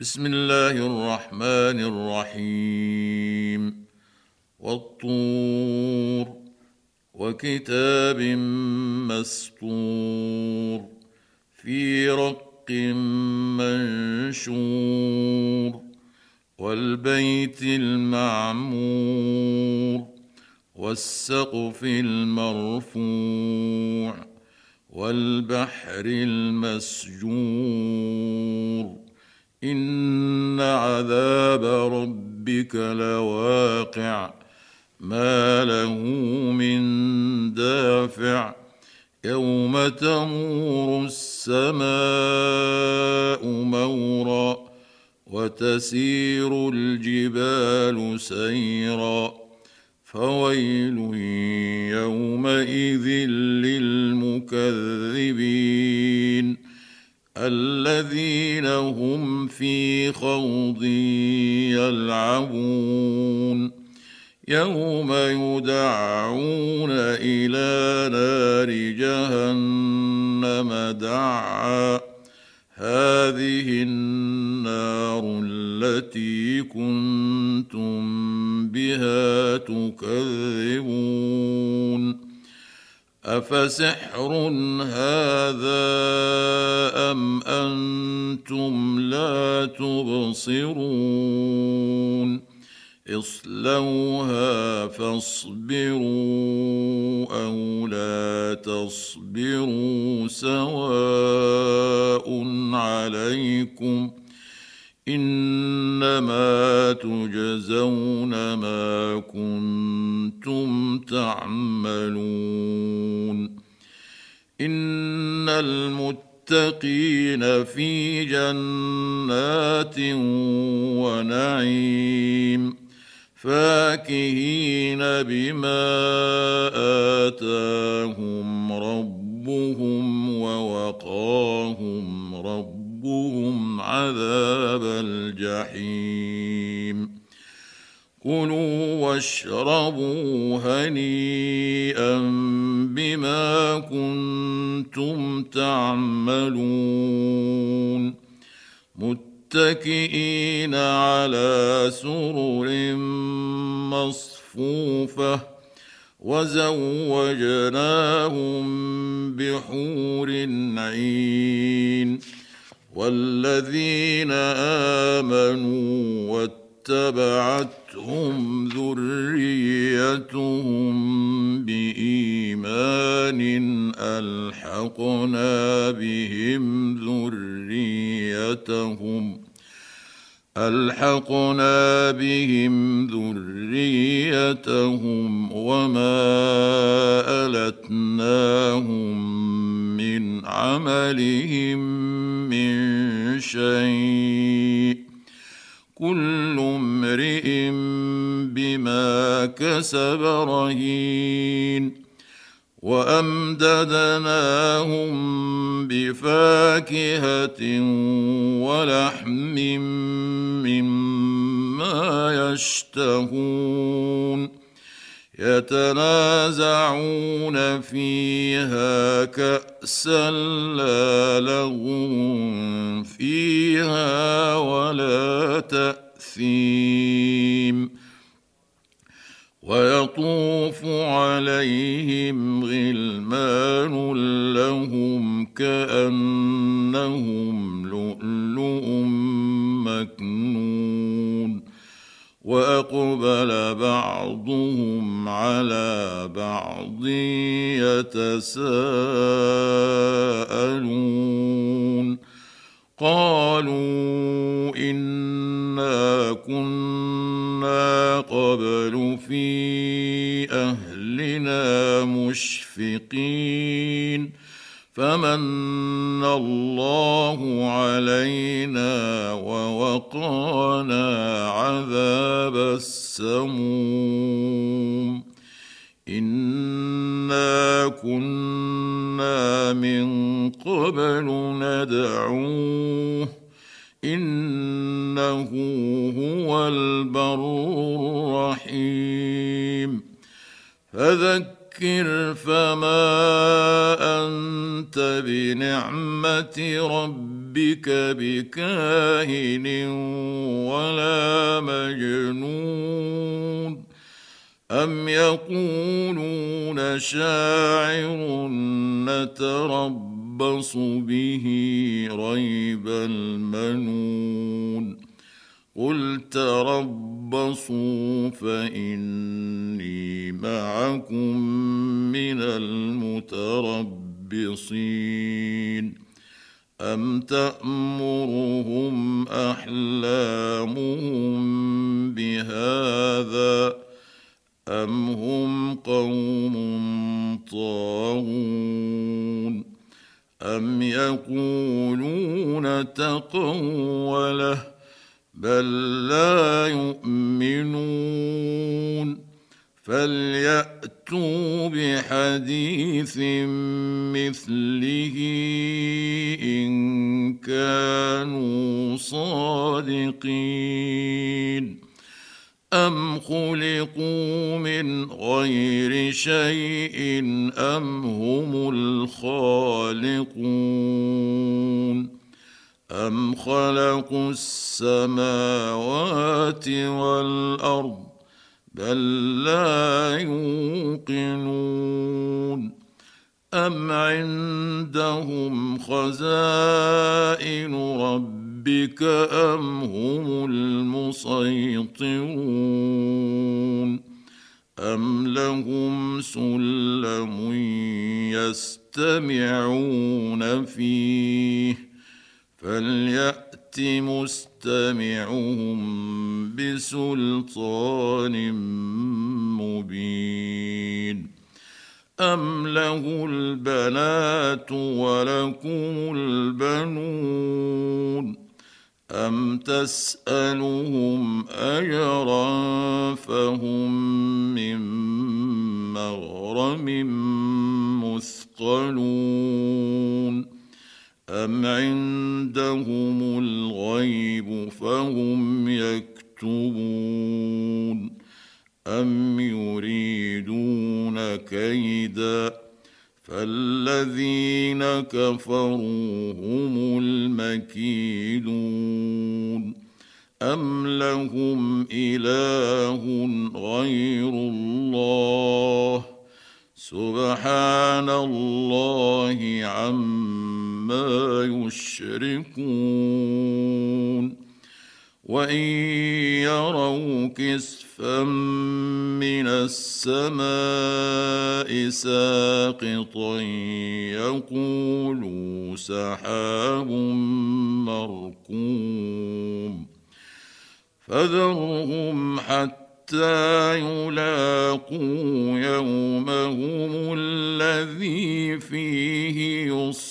بسم الله الرحمن الرحيم. والطور وكتاب مسطور في رق منشور والبيت المعمور والسقف المرفوع والبحر المسجور إن عذاب ربك لواقع ما له من دافع يوم تمور السماء مورا وتسير الجبال سيرا فويل يومئذ للمكذبين الذين هم في خوض يلعبون يوم يدعون إلى نار جهنم دعا هذه النار التي كنتم بها تكذبون أفسحر هذا أم أنتم لا تبصرون اصلوها فاصبروا أو لا تصبروا سواء عليكم إنما تجزون ما كنتم تعملون إن المتقين في جنات ونعيم فاكهين بما آتاهم ربهم ووقاهم ربهم عذاب الجحيم كلوا واشربوا هنيئا بما كنتم تعملون متكئين على سرر مصفوفة وزوجناهم بحور عين والذين آمنوا واتبعتهم ذريتهم بإيمان ألحقنا بهم ذريتهم وما ألتناهم من عملهم من شيء كل امرئ بما كسب رهين وأمددناهم بفاكهة ولحم مما يشتهون يتنازعون فيها كأسا لا لغو فيها ولا تأثيم ويطوف عليهم غلمان لهم كأنهم لؤلؤ مكنون وأقبل بعضهم على بعض يتساءلون قالوا إنا كنا قبل في أهلنا مشفقين فمن الله علينا ووقانا عذاب السموم إنا كنا من قبل ندعوه إنه هو البر الرحيم فذكر فما أنت بنعمة ربك ربك بكاهن ولا مجنون أم يقولون شاعر نتربص به ريب المنون قل تربصوا فإني معكم من المتربصين أم تأمرهم أحلامهم بهذا أم هم قوم طاغون أم يقولون تقوله بل لا يؤمنون فليأتوا بحديث مثله إن كانوا صادقين أم خلقوا من غير شيء أم هم الخالقون أم خلقوا السماوات والأرض بل لا يوقنون أم عندهم خزائن ربك أم هم المسيطرون أم لهم سلم يستمعون فيه فليأت مستمعهم بسلطان مبين أم له البنات ولكم البنون أم تسألهم أجرا فهم من مغرم مثقلون أم عندهم الغيب فهم يكتبون أم يريدون كيدا فالذين كفروا هم المكيدون أم لهم إله غير الله سبحان الله عما يشركون وإن يروا كسفا من السماء ساقطا يقولوا سحاب مركوم فذرهم حتى يلاقوا يومهم الذي فيه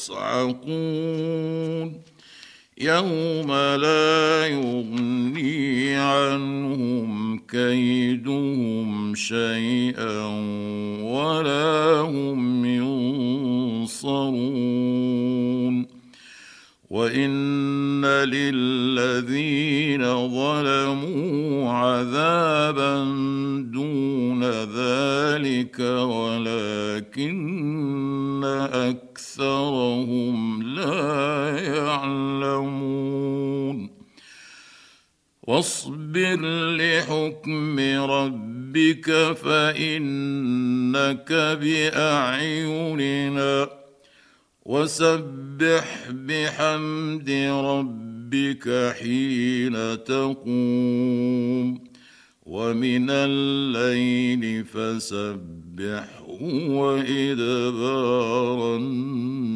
يصعقون يوم لا يغني عنهم كيدهم شيئا ولا هم ينصرون وإن للذين ظلموا عذابا دون ذلك ولكن أكثرهم لا يعلمون واصبر لحكم ربك فإنك بأعيننا وسبح بحمد ربك حين تقوم ومن الليل فسبحه وإدبار النجوم